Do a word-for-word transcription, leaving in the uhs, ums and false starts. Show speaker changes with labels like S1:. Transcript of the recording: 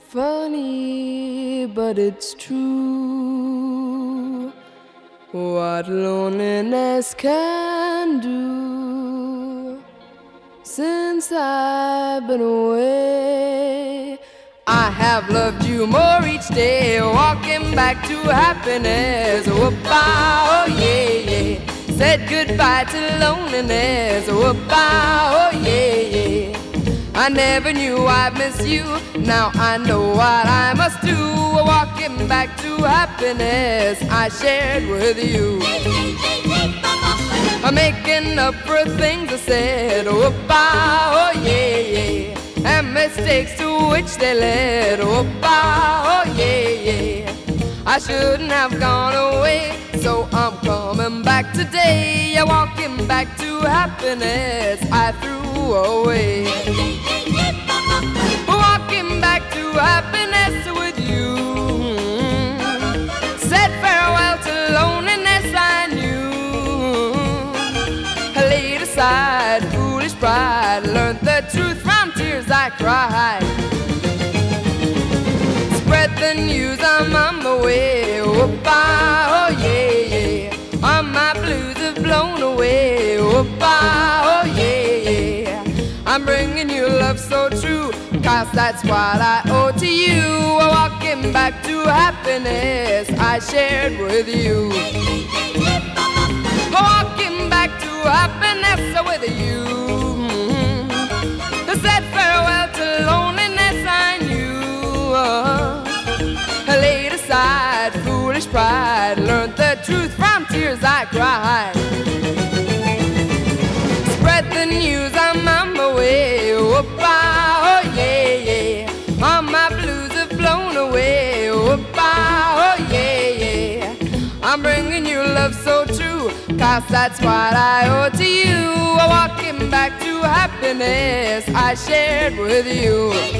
S1: Funny, but it's true what loneliness can do. Since I've been away, I have loved you more each day, walking back to happiness. Whoop-ah, oh yeah, yeah. Said goodbye to loneliness. Whoop-ah, oh yeah, yeah. I never knew I'd miss you. Now I know what I must do. Walking back to happiness I shared with you. I'm making up for things I said. Whoop-ah, oh yeah, yeah. And mistakes to which they led. Whoop-ah, oh yeah, yeah. I shouldn't have gone away, so I'm coming back today. I'm walking back to happiness I threw away. Walking back to happiness with you. Said farewell to loneliness I knew. I laid aside foolish pride, learned the truth from tears I cried. Spread the news, I'm on my way. Whoop-ah, oh yeah, yeah. All my blues have blown away. Whoop-ah, oh yeah, yeah. I'm bringing you love so true, cause that's what I owe to you. Walking back to happiness I shared with you. Walking back to happiness with you. I said farewell to loneliness I knew. I laid aside foolish pride, learned the truth from tears I cried. Spread the news, I'm on my way. Whoop-ah, oh yeah, yeah. All my blues have blown away. Whoop-ah, oh yeah, yeah. I'm bringing you love so true, cause that's what I owe to you. Walking back to happiness I shared with you.